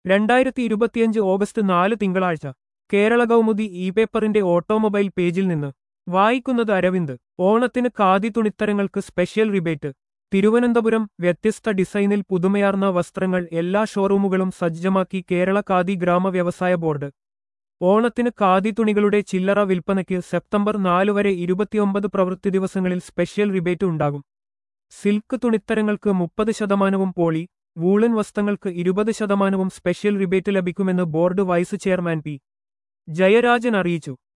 2025 August 4 തിങ്കളാഴ്ച കേരള കൗമുദി പേപ്പറിന്റെ automobile പേജിൽ നിന്ന് വായിക്കുന്നത് അരവിന്ദ്. ഓണത്തിന് ഖാദി തുണിത്തരങ്ങൾക്ക് സ്പെഷ്യൽ റിബേറ്റ്. തിരുവനന്തപുരം. വ്യത്യസ്ത ഡിസൈനിൽ പുതുമയാർന്ന വസ്ത്രങ്ങൾ എല്ലാ ഷോറൂമുകളും സജ്ജമാക്കി കേരള ഖാദി ഗ്രാമ വ്യവസായ ബോർഡ്. ഓണത്തിന് ഖാദി തുണികളുടെ ചില്ലറ വിൽപ്പനയ്ക്ക് സെപ്റ്റംബർ 4 വരെ 29 പ്രവൃത്തി ദിവസങ്ങളിൽ സ്പെഷ്യൽ റിബേറ്റ് ഉണ്ടാകും. സിൽക്ക് തുണിത്തരങ്ങൾക്ക് 30%, പോളി, വൂളൻ വസ്ത്രങ്ങൾക്ക് 20% സ്പെഷ്യൽ റിബേറ്റ് ലഭിക്കുമെന്ന് board vice chairman P. Jayarajan അറിയിച്ചു.